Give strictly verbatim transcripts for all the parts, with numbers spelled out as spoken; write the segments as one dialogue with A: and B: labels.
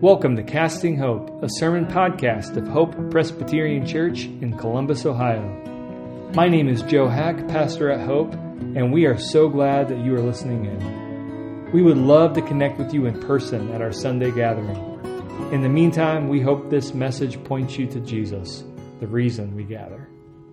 A: Welcome to Casting Hope, a sermon podcast of Hope Presbyterian Church in Columbus, Ohio. My name is Joe Hack, pastor at Hope, and we are so glad that you are listening in. We would love to connect with you in person at our Sunday gathering. In the meantime, we hope this message points you to Jesus, the reason we gather.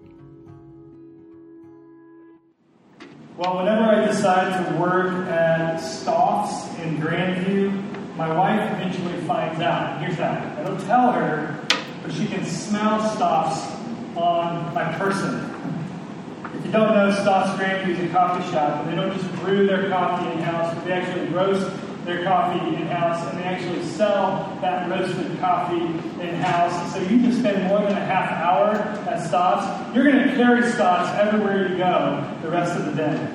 B: Well, whenever I decide to work at Stoff's in Grandview, my wife eventually finds out. Here's that. I don't tell her, but she can smell Stoff's on my person. If you don't know, Stoff's Grandview is a coffee shop, and they don't just brew their coffee in-house, but they actually roast their coffee in-house, and they actually sell that roasted coffee in-house. So you can spend more than a half hour at Stoff's. You're going to carry Stoff's everywhere you go the rest of the day.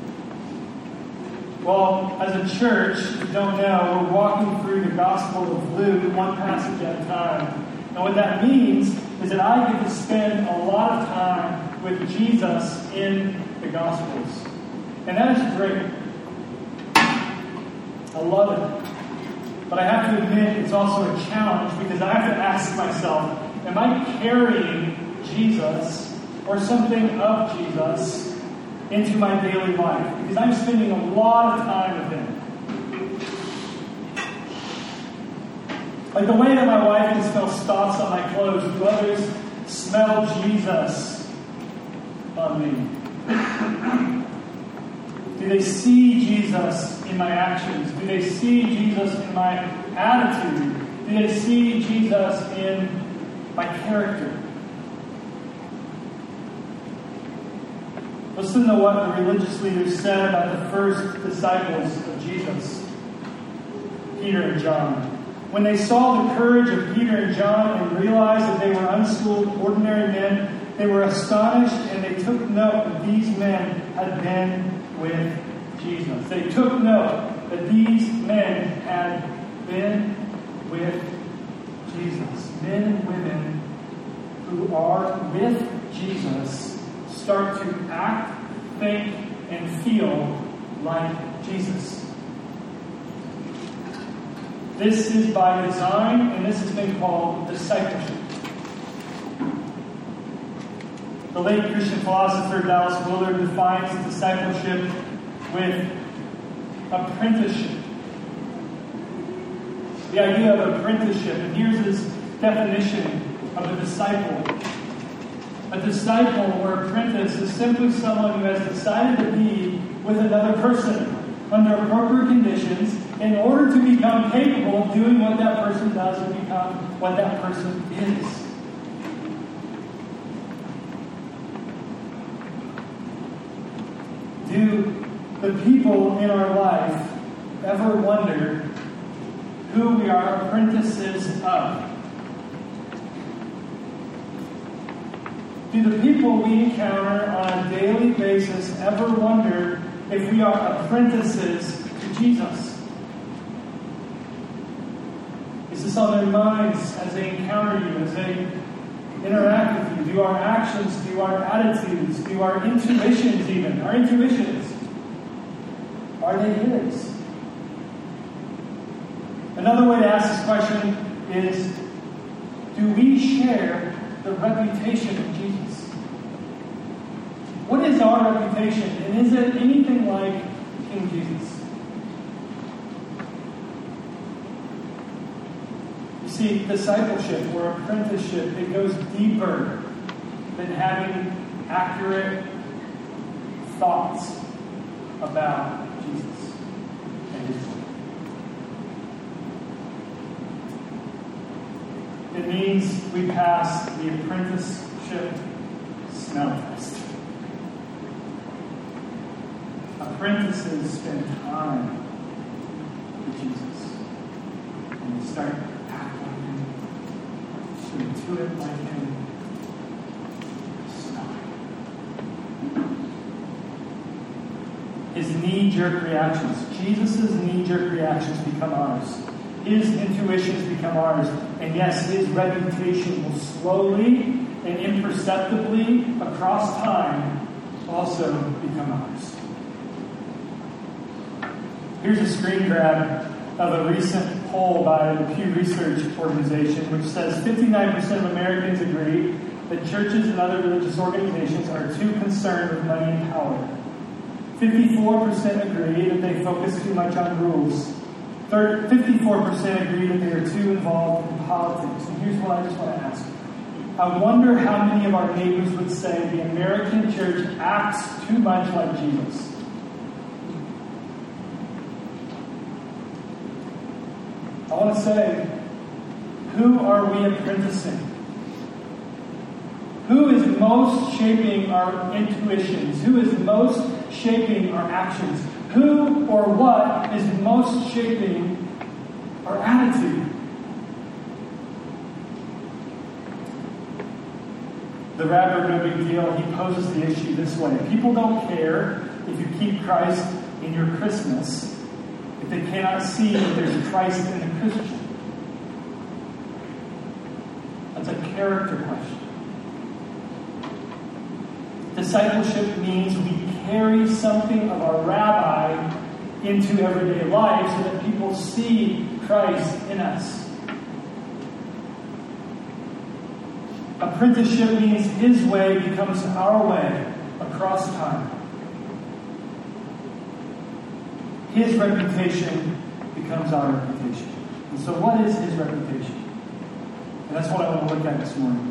B: Well, as a church, if you don't know, we're walking through the Gospel of Luke, one passage at a time. And what that means is that I get to spend a lot of time with Jesus in the Gospels. And that is great. I love it. But I have to admit, it's also a challenge because I have to ask myself, am I carrying Jesus or something of Jesus into my daily life? Because I'm spending a lot of time with Him. Like the way that my wife can smell Stoff's on my clothes, do others smell Jesus on me? Do they see Jesus in my actions? Do they see Jesus in my attitude? Do they see Jesus in my character? Listen to what the religious leaders said about the first disciples of Jesus, Peter and John. When they saw the courage of Peter and John and realized that they were unschooled, ordinary men, they were astonished and they took note that these men had been with Jesus. They took note that these men had been with Jesus. Men and women who are with Jesus start to act, think, and feel like Jesus. This is by design, and this has been called discipleship. The late Christian philosopher Dallas Willard defines discipleship with apprenticeship. The idea of apprenticeship, and here's his definition of a disciple. A disciple or apprentice is simply someone who has decided to be with another person under appropriate conditions in order to become capable of doing what that person does and become what that person is. Do the people in our life ever wonder who we are apprentices of? Do the people we encounter on a daily basis ever wonder if we are apprentices to Jesus? Is this on their minds as they encounter you, as they interact with you? Do our actions, do our attitudes, do our intuitions even, our intuitions, are they His? Another way to ask this question is, do we share the reputation of Jesus? What is our reputation? And is it anything like King Jesus? You see, discipleship or apprenticeship, it goes deeper than having accurate thoughts about Jesus and His work. It means we pass the apprenticeship smell test. Apprentices spend time with Jesus. And they start to act like Him, to intuit like Him, smell Him. His knee-jerk reactions, Jesus' knee-jerk reactions become ours. His intuitions become ours. And yes, His reputation will slowly and imperceptibly across time also become ours. Here's a screen grab of a recent poll by the Pew Research Organization, which says fifty-nine percent of Americans agree that churches and other religious organizations are too concerned with money and power. fifty-four percent agree that they focus too much on rules. fifty-four percent agree that they are too involved in politics. And here's what I just want to ask. I wonder how many of our neighbors would say the American church acts too much like Jesus. I want to say, who are we apprenticing? Who is most shaping our intuitions? Who is most shaping our actions? Who or what is most shaping our attitude? The rapper No Big Deal, he poses the issue this way. People don't care if you keep Christ in your Christmas if they cannot see that there's Christ in the Christian. That's a character question. Discipleship means we carry something of our rabbi into everyday life so that people see Christ in us. Apprenticeship means his way becomes our way across time. His reputation becomes our reputation. And so what is his reputation? And that's what I want to look at this morning.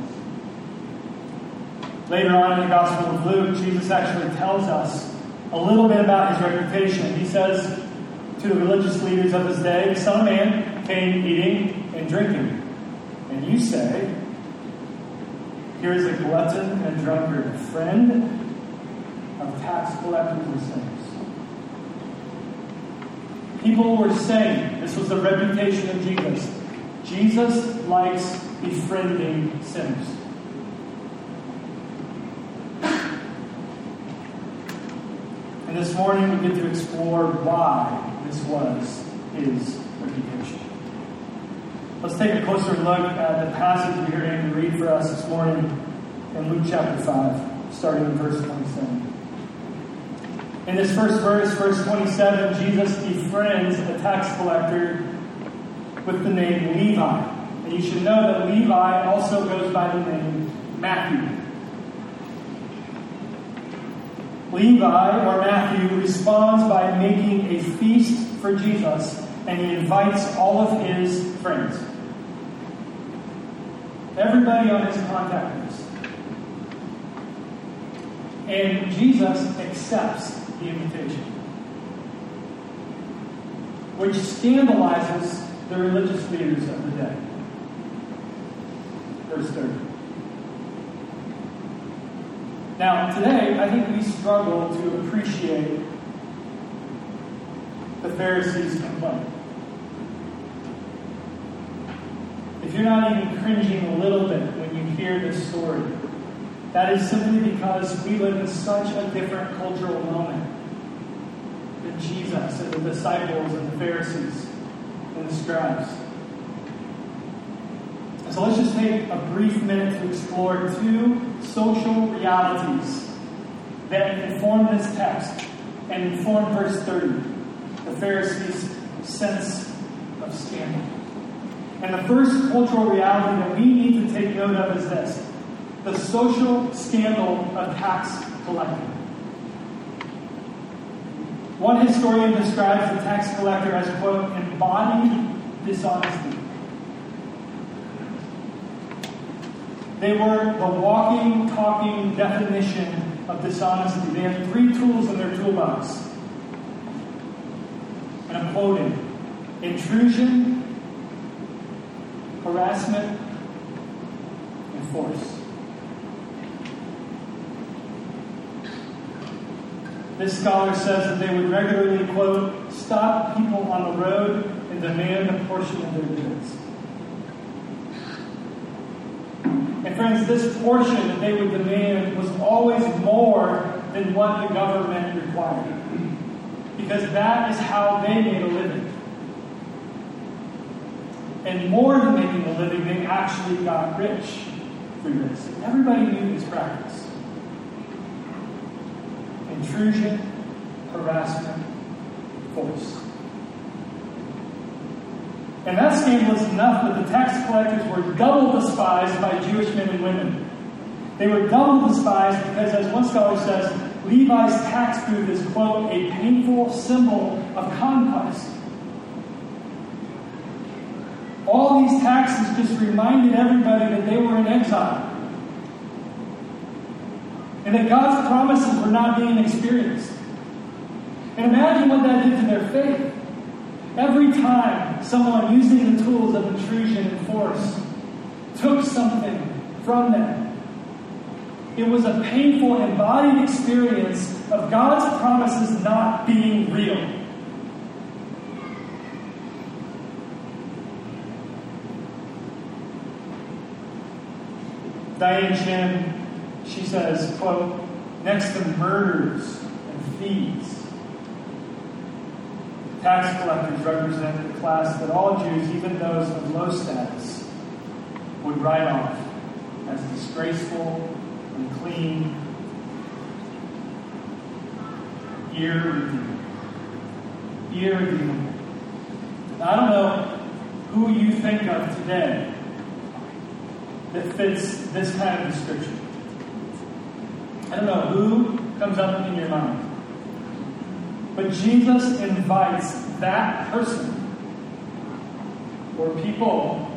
B: Later on in the Gospel of Luke, Jesus actually tells us a little bit about his reputation. He says to the religious leaders of his day, the Son of Man came eating and drinking. And you say, here is a glutton and a drunkard, a friend of tax collectors and sinners. People were saying, this was the reputation of Jesus, Jesus likes befriending sinners. And this morning we get to explore why this was his reputation. Let's take a closer look at the passage we're going to read for us this morning in Luke chapter five, starting in verse twenty-seven. In this first verse, verse twenty-seven, Jesus befriends a tax collector with the name Levi. And you should know that Levi also goes by the name Matthew. Levi, or Matthew, responds by making a feast for Jesus, and he invites all of his friends. Everybody on his contact list. And Jesus accepts the invitation, which scandalizes the religious leaders of the day. Verse thirty. Now, today, I think we struggle to appreciate the Pharisees' complaint. If you're not even cringing a little bit when you hear this story, that is simply because we live in such a different cultural moment than Jesus and the disciples and the Pharisees and the scribes. And so let's just take a brief minute to explore two social realities that inform this text and inform verse thirty, the Pharisees' sense of scandal. And the first cultural reality that we need to take note of is this: the social scandal of tax collecting. One historian describes the tax collector as, quote, embodied dishonesty. They were the walking, talking definition of dishonesty. They had three tools in their toolbox. And I'm quoting: intrusion, harassment, and force. This scholar says that they would regularly, quote, stop people on the road and demand a portion of their goods. And friends, this portion that they would demand was always more than what the government required. Because that is how they made a living. And more than making a living, they actually got rich through this. And everybody knew this practice. Intrusion, harassment, force. And that's scandalous enough that the tax collectors were double despised by Jewish men and women. They were double despised because, as one scholar says, Levi's tax booth is, quote, a painful symbol of conquest. All these taxes just reminded everybody that they were in exile. And that God's promises were not being experienced. And imagine what that did to their faith. Every time someone using the tools of intrusion and force took something from them, it was a painful, embodied experience of God's promises not being real. Diane Chin, she says, quote, next to murders and thieves, tax collectors represent the class that all Jews, even those of low status, would write off as disgraceful, unclean, irredeemable. Irredeemable. Now, I don't know who you think of today that fits this kind of description. I don't know who comes up in your mind. But Jesus invites that person or people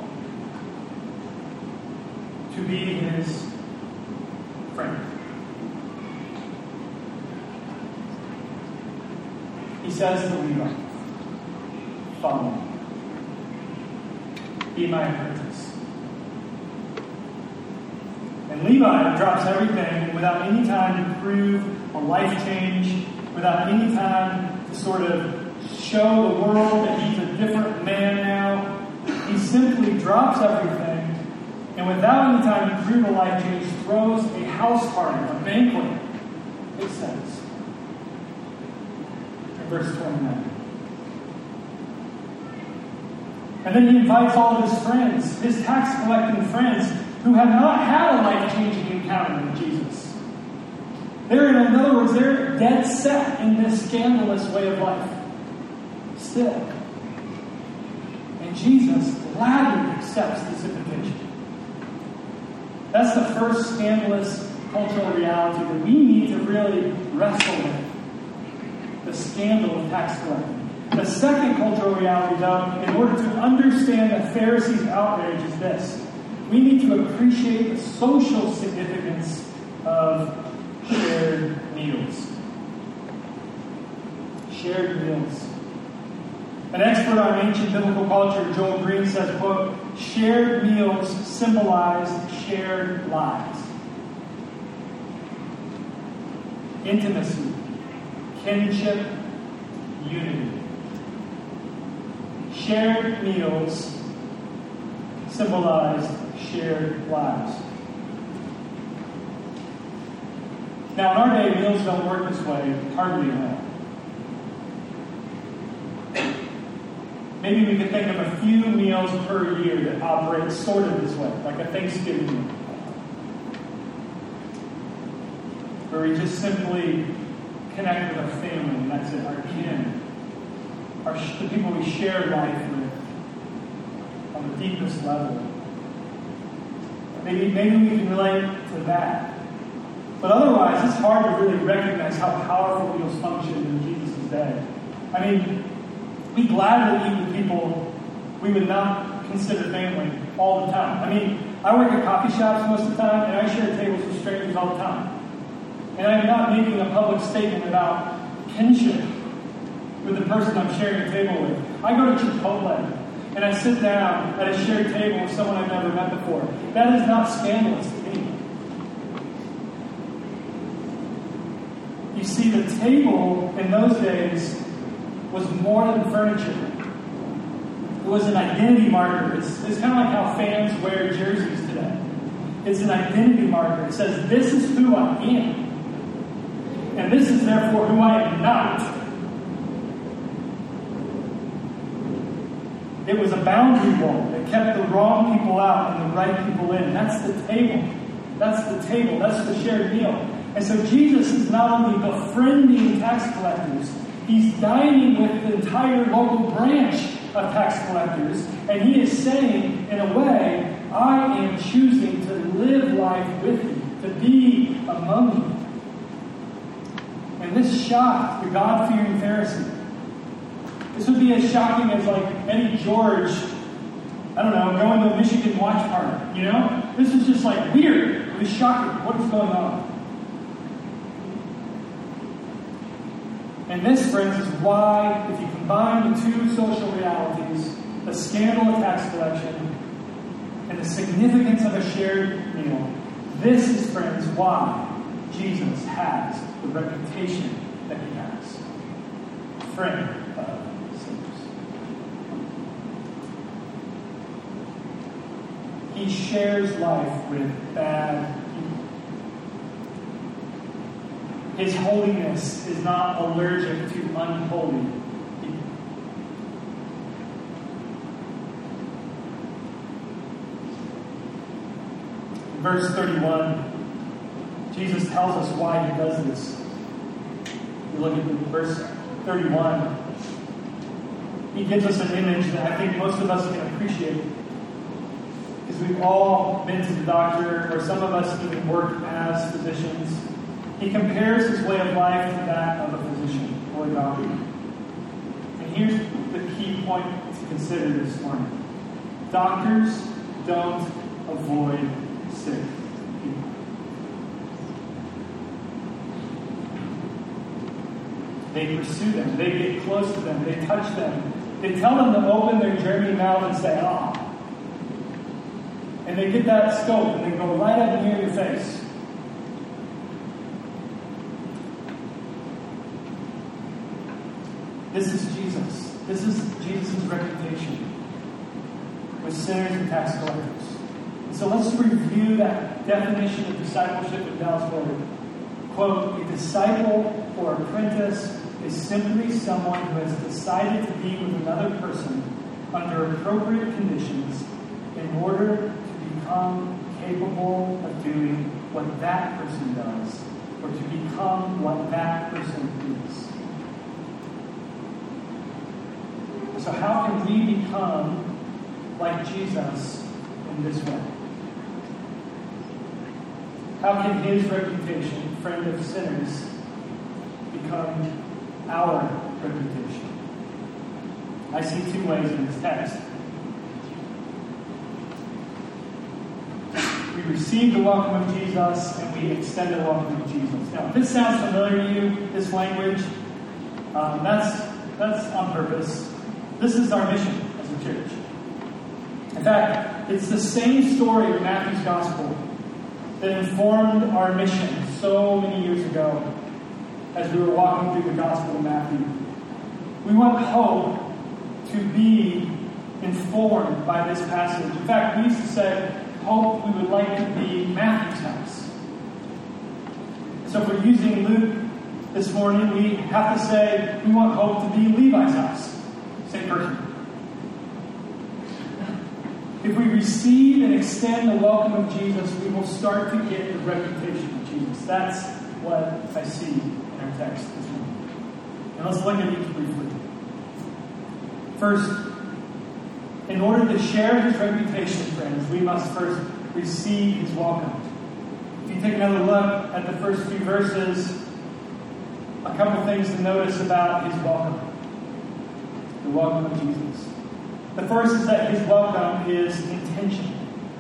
B: to be his friend. He says to Levi, follow me. Be my apprentice. And Levi drops everything without any time to prove a life change, without any time to sort of show the world that he's a different man now. He simply drops everything, and without any time to prove a life change, throws a house party, a banquet, it says. In verse twenty-nine. And then he invites all of his friends, his tax collecting friends, who have not had a life-changing encounter with Jesus. They're, in other words, they're dead set in this scandalous way of life. Still. And Jesus gladly accepts this invitation. That's the first scandalous cultural reality that we need to really wrestle with. The scandal of tax collecting. The second cultural reality, though, in order to understand the Pharisees' outrage is this. We need to appreciate the social significance of shared meals. Shared meals. An expert on ancient biblical culture, Joel Green, says, quote, shared meals symbolize shared lives. Intimacy, kinship, unity. Shared meals symbolize shared lives. Now, in our day, meals don't work this way, hardly at all. Maybe we could think of a few meals per year that operate sort of this way, like a Thanksgiving meal, where we just simply connect with our family, and that's it, our kin, our, the people we share life with on the deepest level. Maybe, maybe we can relate to that. But otherwise, it's hard to really recognize how powerful meals functioned in Jesus' day. I mean, we gladly eat with people we would not consider family all the time. I mean, I work at coffee shops most of the time, and I share tables with strangers all the time. And I'm not making a public statement about kinship with the person I'm sharing a table with. I go to Chipotle, and I sit down at a shared table with someone I've never met before. That is not scandalous to me. You see, the table in those days was more than furniture. It was an identity marker. It's, it's kind of like how fans wear jerseys today. It's an identity marker. It says, this is who I am. And this is therefore who I am not. It was a boundary wall that kept the wrong people out and the right people in. That's the table. That's the table. That's the shared meal. And so Jesus is not only befriending tax collectors, he's dining with the entire local branch of tax collectors. And he is saying, in a way, I am choosing to live life with you, to be among you. And this shocked the God-fearing Pharisee. This would be as shocking as like Eddie George, I don't know, going to a Michigan watch party, you know? This is just like weird. It was shocking. What is going on? And this, friends, is why, if you combine the two social realities, the scandal of tax collection and the significance of a shared meal, this is, friends, why Jesus has the reputation that he has. Friend of sinners. He shares life with bad people. His holiness is not allergic to unholy people. In verse thirty-one, Jesus tells us why he does this. We look at verse thirty-one. He gives us an image that I think most of us can appreciate. Because we've all been to the doctor, or some of us even work as physicians. He compares his way of life to that of a physician or a doctor. And here's the key point to consider this morning. Doctors don't avoid sick people. They pursue them. They get close to them. They touch them. They tell them to open their germy mouth and say, ah. And they get that scope and they go right up near your face. This is Jesus. This is Jesus' reputation with sinners and tax collectors. And so let's review that definition of discipleship with Dallas Willard. Quote, a disciple or apprentice is simply someone who has decided to be with another person under appropriate conditions in order to become capable of doing what that person does, or to become what that person is. So how can we become like Jesus in this way? How can his reputation, friend of sinners, become our reputation? I see two ways in this text. We receive the welcome of Jesus and we extend the welcome of Jesus. Now, if this sounds familiar to you, this language, um, that's, that's on purpose. This is our mission as a church. In fact, it's the same story of Matthew's Gospel that informed our mission so many years ago as we were walking through the Gospel of Matthew. We want hope to be informed by this passage. In fact, we used to say, hope we would like to be Matthew's house. So if we're using Luke this morning, we have to say we want hope to be Levi's house. Same person. If we receive and extend the welcome of Jesus, we will start to get the reputation of Jesus. That's what I see in our text this morning. And let's look at each briefly. First, in order to share his reputation, friends, we must first receive his welcome. If you take another look at the first few verses, a couple things to notice about his welcome. The welcome of Jesus. The first is that his welcome is intentional.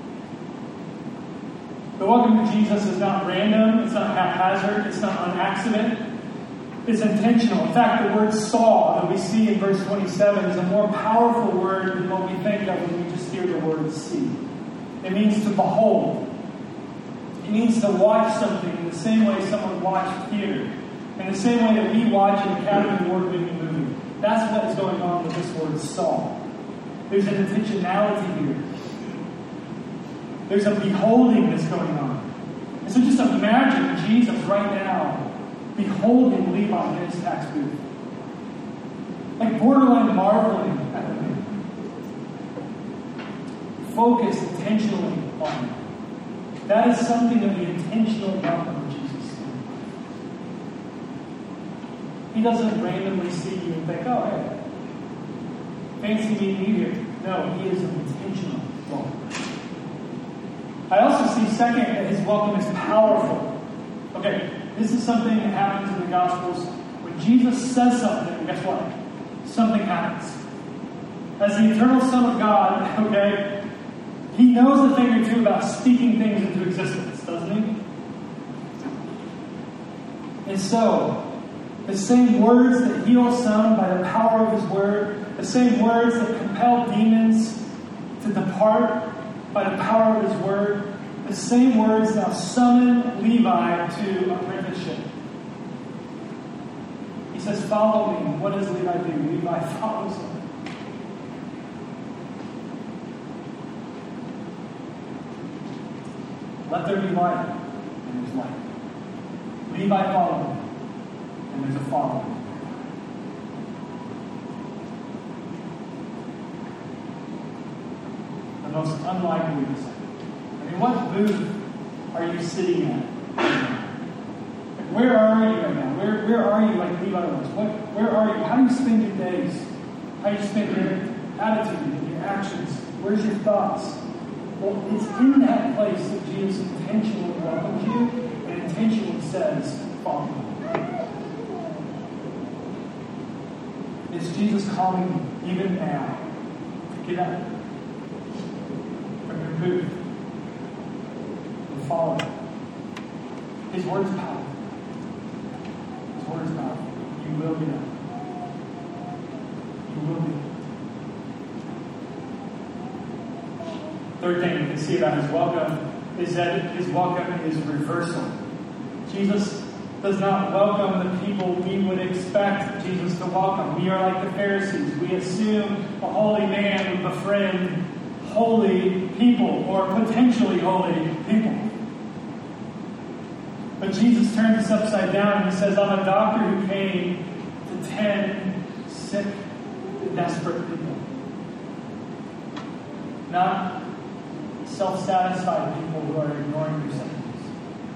B: The welcome of Jesus is not random, it's not haphazard, it's not on accident. It's intentional. In fact, the word saw that we see in verse twenty-seven is a more powerful word than what we think of when we just hear the word see. It means to behold. It means to watch something in the same way someone watched theater. In the same way that we watch an Academy Award-winning movie. That's what is going on with this word saw. There's an intentionality here. There's a beholding that's going on. And so just imagine Jesus right now beholding Levi in his tax booth. Like borderline marveling at the man. Focus intentionally on him. That is something of the intentional welcome of Jesus. He doesn't randomly see you and think, oh, hey. fancy meeting you here. No, he is an intentional welcome. I also see, second, that his welcome is powerful. Okay, this is something that happens in the Gospels. When Jesus says something, guess what? Something happens. As the eternal Son of God, okay, he knows a thing or two about speaking things into existence, doesn't he? And so, the same words that heal some by the power of his word, the same words that compel demons to depart by the power of his word, the same words now summon Levi to apprenticeship. He says, follow me. What does Levi do? Levi follows him. Let there be light, and there's light. Levi followed him, and there's a following. The most unlikely disciple. I mean, what booth are you sitting at? Like, where are you right now? Where, where are you like Levi was? What, where are you? How do you spend your days? How do you spend your attitude, your actions? Where's your thoughts? Well, it's in that place that Jesus intentionally welcomes you and intentionally says, follow me. It's Jesus calling you even now to get up from your booth and follow him. His word is powerful. His word is powerful. You will get up. You will get up. Third thing you can see about his welcome is that his welcome is reversal. Jesus does not welcome the people we would expect Jesus to welcome. We are like the Pharisees. We assume a holy man would befriend holy people or potentially holy people. But Jesus turns this upside down and he says, I'm a doctor who came to tend sick, desperate people. Not self-satisfied people who are ignoring their symptoms.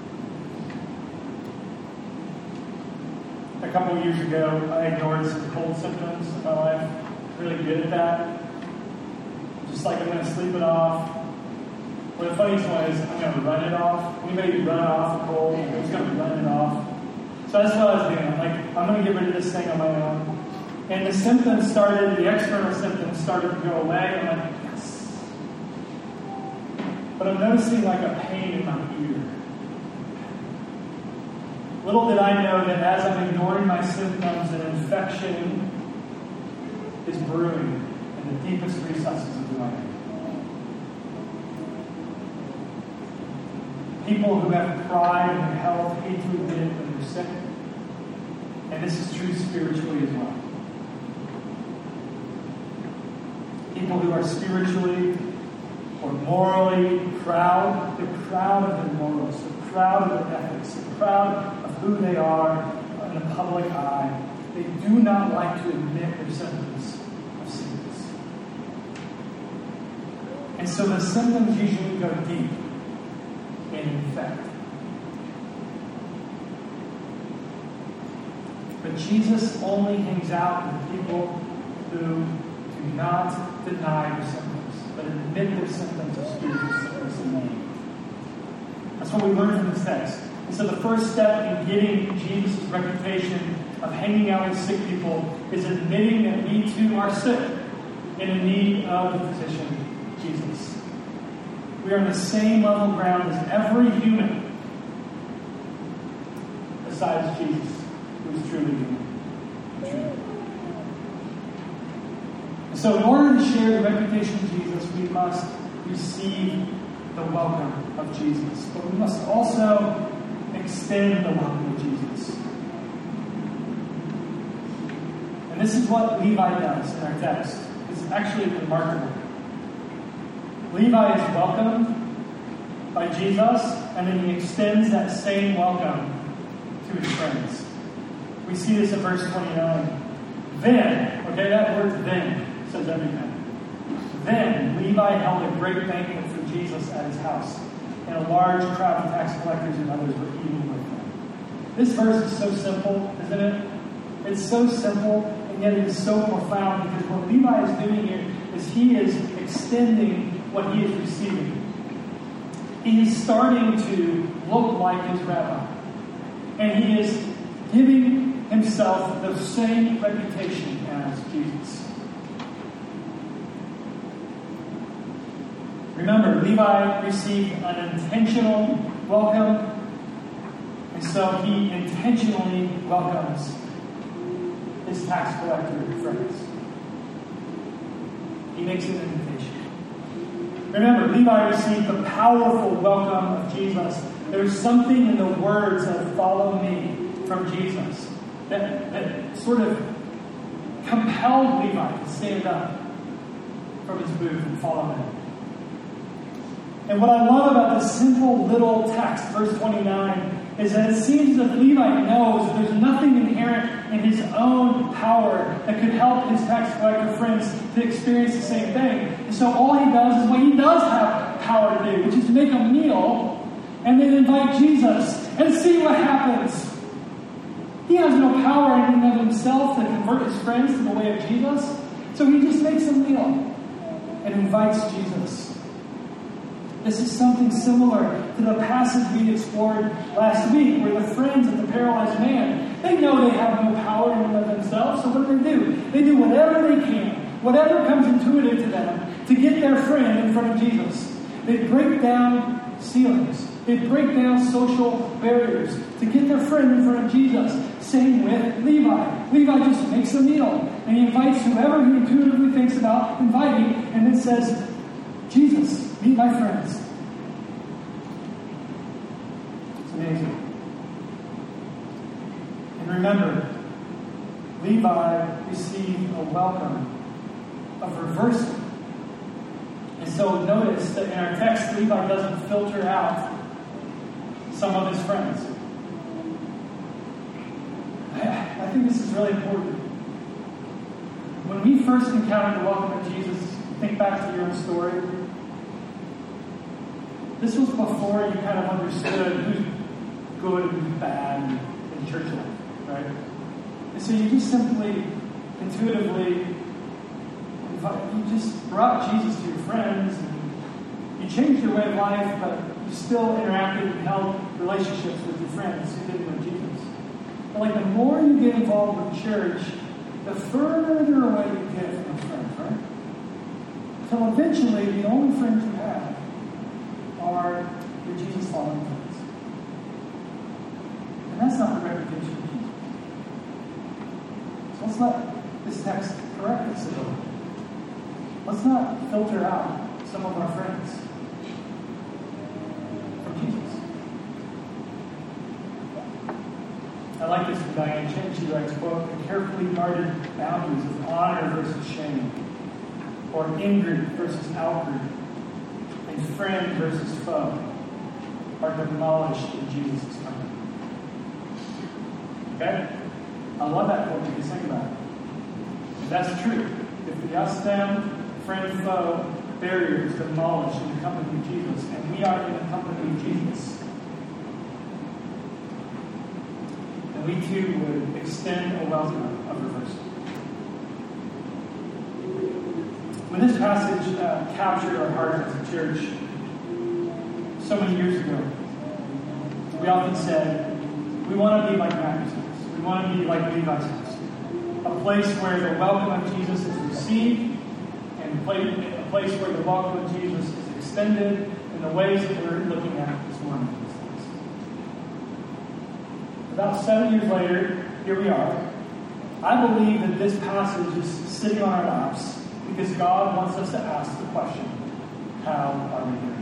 B: A couple of years ago, I ignored some cold symptoms in my life. Really good at that. Just like I'm going to sleep it off. Well, the funniest one is I'm going to run it off. Anybody run off a cold? I'm just going to run it off. So that's what I was doing. I'm like, I'm going to get rid of this thing on my own. And the symptoms started, the external symptoms started to go away. I'm like, yes. But I'm noticing like a pain in my ear. Little did I know that as I'm ignoring my symptoms, an infection is brewing in the deepest recesses of the mind. People who have pride in their health hate to admit it when they're sick. And this is true spiritually as well. People who are spiritually or morally proud, they're proud of their morals, they're proud of their ethics, they're proud of who they are in the public eye. They do not like to admit their symptoms of sickness. And so the symptoms usually go deep and infect. But Jesus only hangs out with people who do not deny their symptoms, but admit their symptoms of spiritual sickness and need. That's what we learn from this text. And so the first step in getting Jesus' reputation of hanging out with sick people is admitting that we too are sick and in need of the physician, Jesus. We are on the same level ground as every human besides Jesus, who is truly human. True. So in order to share the reputation of Jesus, we must receive the welcome of Jesus. But we must also extend the welcome of Jesus. And this is what Levi does in our text. It's actually remarkable. Levi is welcomed by Jesus, and then he extends that same welcome to his friends. We see this in verse twenty-nine. Then, okay, that word then says everything. Then Levi held a great banquet for Jesus at his house, and a large crowd of tax collectors and others were eating with him. This verse is so simple, isn't it? It's so simple, and and yet it is so profound because what Levi is doing here is he is extending what he is receiving. He is starting to look like his rabbi. And he is giving himself the same reputation as Jesus. Remember, Levi received an intentional welcome, and so he intentionally welcomes his tax collector friends. He makes an invitation. Remember, Levi received the powerful welcome of Jesus. There's something in the words of "follow me" from Jesus that, that sort of compelled Levi to stand up from his booth and follow him. And what I love about this simple little text, verse twenty-nine, is that it seems that Levi knows that there's nothing inherent in his own power that could help his tax collector friends to experience the same thing. And so all he does is what he does have power to do, which is to make a meal and then invite Jesus and see what happens. He has no power in and of himself to convert his friends to the way of Jesus. So he just makes a meal and invites Jesus. This is something similar to the passage we explored last week, where the friends of the paralyzed man, they know they have no power in and of themselves, so what do they do? They do whatever they can, whatever comes intuitive to them, to get their friend in front of Jesus. They break down ceilings. They break down social barriers to get their friend in front of Jesus. Same with Levi. Levi just makes a meal, and he invites whoever he intuitively thinks about inviting, and then says, Jesus, meet my friends. It's amazing. And remember, Levi received a welcome of reversal. And so notice that in our text, Levi doesn't filter out some of his friends. I, I think this is really important. When we first encountered the welcome of Jesus, think back to your own story. This was before you kind of understood who's good and who's bad in church life, right? And so you just simply, intuitively, you just brought Jesus to your friends, and you changed your way of life, but you still interacted and held relationships with your friends who didn't know Jesus. But like the more you get involved with church, the further away you get from those friends, right? So eventually, the only friends you have are your Jesus following friends. And that's not the reputation of Jesus. So let's let this text correct us a little. Let's not filter out some of our friends from Jesus. I like this from Diane Chen. She writes, quote, "The carefully guarded boundaries of honor versus shame, or in-group versus out-group, and friend versus foe are demolished in Jesus' coming." Okay? I love that quote because think about it. If that's true, if the us-them, friend-foe barrier is demolished in the company of Jesus, and we are in the company of Jesus, then we too would extend a welcome of reversal. When this passage uh, captured our heart as a church so many years ago, we often said, we want to be like Matthew's house. We want to be like Levi's house. A place where the welcome of Jesus is received, and a place where the welcome of Jesus is extended in the ways that we're looking at this morning. About seven years later, here we are. I believe that this passage is sitting on our laps because God wants us to ask the question, how are we doing?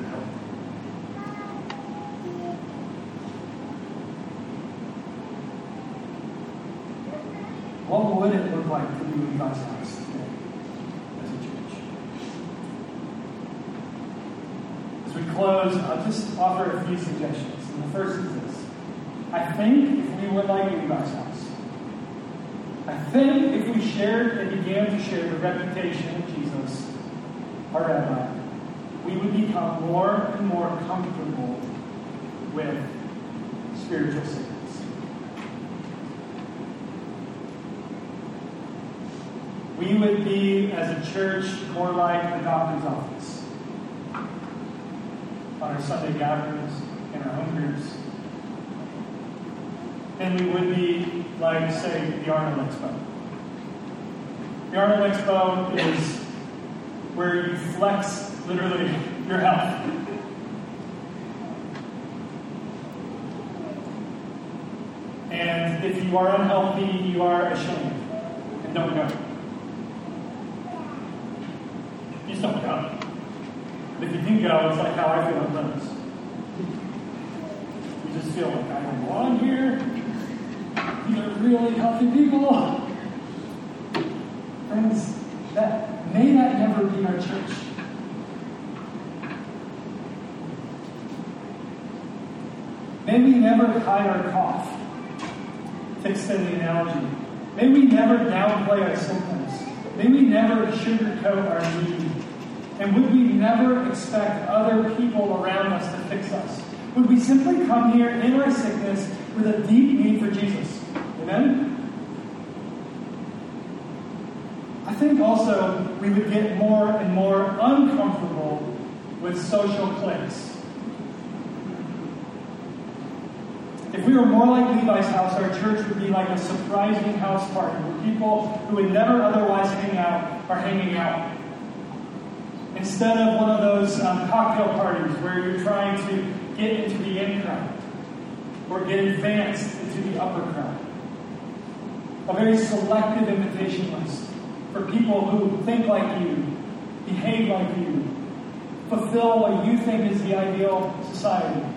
B: What would it look like to be in God's house today as a church? As we close, I'll just offer a few suggestions. And the first is this. I think if we were like Levi's house, I think if we shared and began to share the reputation of Jesus, our rabbi, we would become more and more comfortable with spiritual sickness. we would be, as a church, more like a doctor's office. On our Sunday gatherings, in our home groups. And we would be like, say, the Arnold Expo. The Arnold Expo is where you flex, literally, your health. And if you are unhealthy, you are ashamed. And don't go. You just don't go. But if you do go, it's like how I feel at those. You just feel like I don't belong here. These are really healthy people. Friends, that may that never be our church. May we never hide our cough, to extend the analogy. May we never downplay our symptoms. May we never sugarcoat our need. And would we never expect other people around us to fix us? Would we simply come here in our sickness with a deep need for Jesus? Amen? I think also we would get more and more uncomfortable with social cliques. If we were more like Levi's house, our church would be like a surprising house party where people who would never otherwise hang out are hanging out. Instead of one of those um, cocktail parties where you're trying to get into the in crowd or get advanced into the upper crowd. A very selective invitation list for people who think like you, behave like you, fulfill what you think is the ideal society.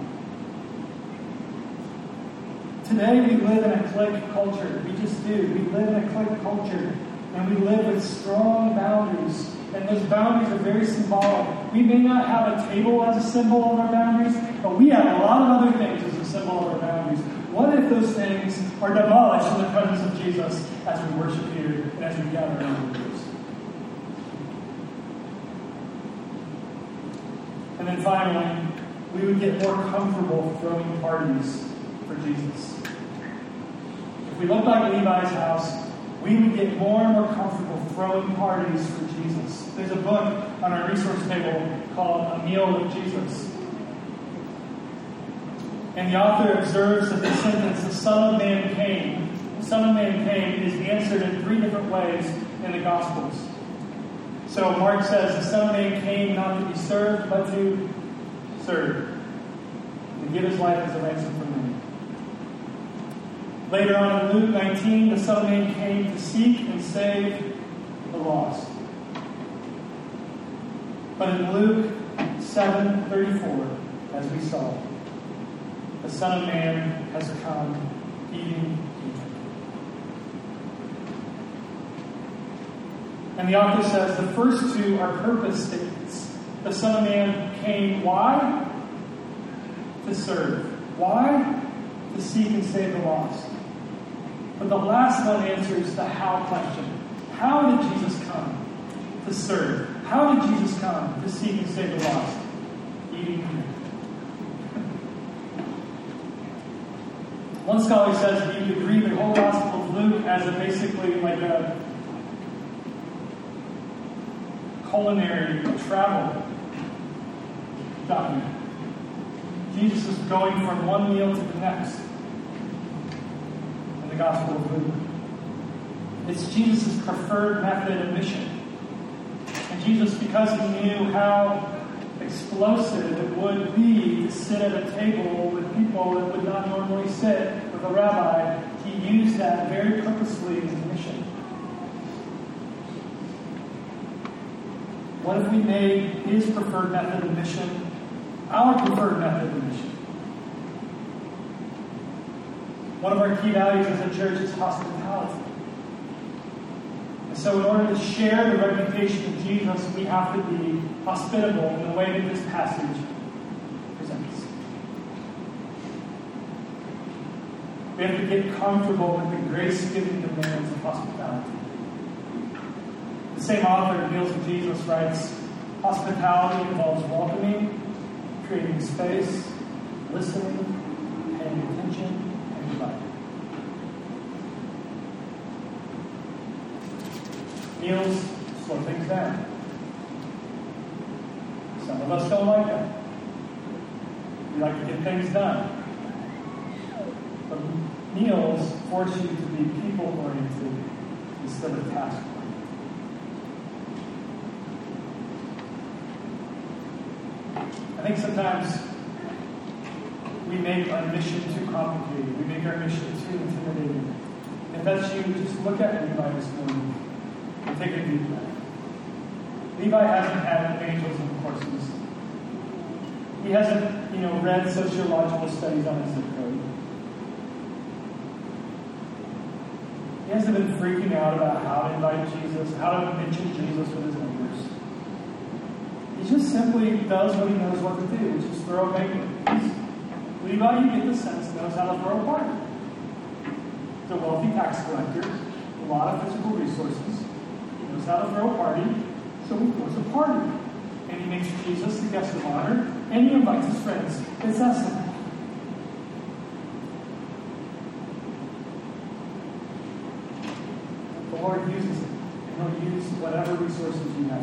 B: Today we live in a clique culture. We just do. We live in a clique culture. And we live with strong boundaries. And those boundaries are very symbolic. We may not have a table as a symbol of our boundaries, but we have a lot of other things as a symbol of our boundaries. What if those things are demolished in the presence of Jesus as we worship here and as we gather around the doors? And then finally, we would get more comfortable throwing parties for Jesus. If we look like Levi's house, we would get more and more comfortable throwing parties for Jesus. There's a book on our resource table called A Meal with Jesus. And the author observes that the sentence, the Son of Man came, the Son of Man came, is answered in three different ways in the Gospels. So Mark says, the Son of Man came not to be served, but to serve, and give his life as a ransom for many. Later on in Luke nineteen, the Son of Man came to seek and save the lost. But in Luke seven thirty-four, as we saw, the Son of Man has come eating people. And the author says the first two are purpose statements. The Son of Man came, why? To serve. Why? To seek and save the lost. But the last one answers the how question. How did Jesus come? To serve. How did Jesus come? To seek and save the lost. Eating here. One scholar says that you could read the whole Gospel of Luke as a basically like a culinary travel document. Jesus is going from one meal to the next. The Gospel of Luke. It's Jesus' preferred method of mission. And Jesus, because he knew how explosive it would be to sit at a table with people that would not normally sit with a rabbi, he used that very purposefully as a mission. What if we made his preferred method of mission our preferred method of mission? One of our key values as a church is hospitality. And so in order to share the reputation of Jesus, we have to be hospitable in the way that this passage presents. We have to get comfortable with the grace-giving demands of hospitality. The same author who deals with Jesus writes, hospitality involves welcoming, creating space, listening, paying attention, kneeling things down. Some of us don't like that. We like to get things done. But meals force you to be people-oriented instead of task-oriented. I think sometimes we make our mission too complicated. We make our mission too intimidating. If that's you, just look at Levi this morning and take a deep breath. Levi hasn't had evangelism courses. He hasn't, you know, read sociological studies on his zip code. He hasn't been freaking out about how to invite Jesus, how to mention Jesus with his neighbors. He just simply does what he knows what to do, which is throw a banquet. Levi, you get the sense, knows how to throw a party. He's a wealthy tax collector, a lot of physical resources. He knows how to throw a party, so he throws a party. And he makes Jesus the guest of honor, and he invites his friends. It's that simple. The Lord uses it, and he'll use whatever resources you have.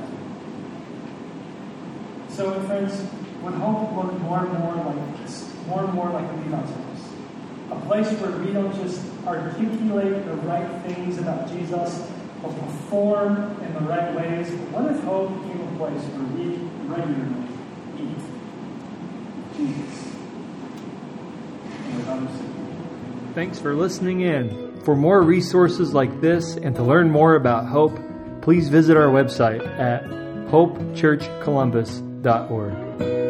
B: So, friends, would hope look more and more like this, more and more like the Levi's house. A place where we don't just articulate the right things about Jesus or perform in the right ways, but what if hope became a place where we regularly eat Jesus and with others?
A: Thanks for listening in. For more resources like this and to learn more about Hope, please visit our website at hope church columbus dot org.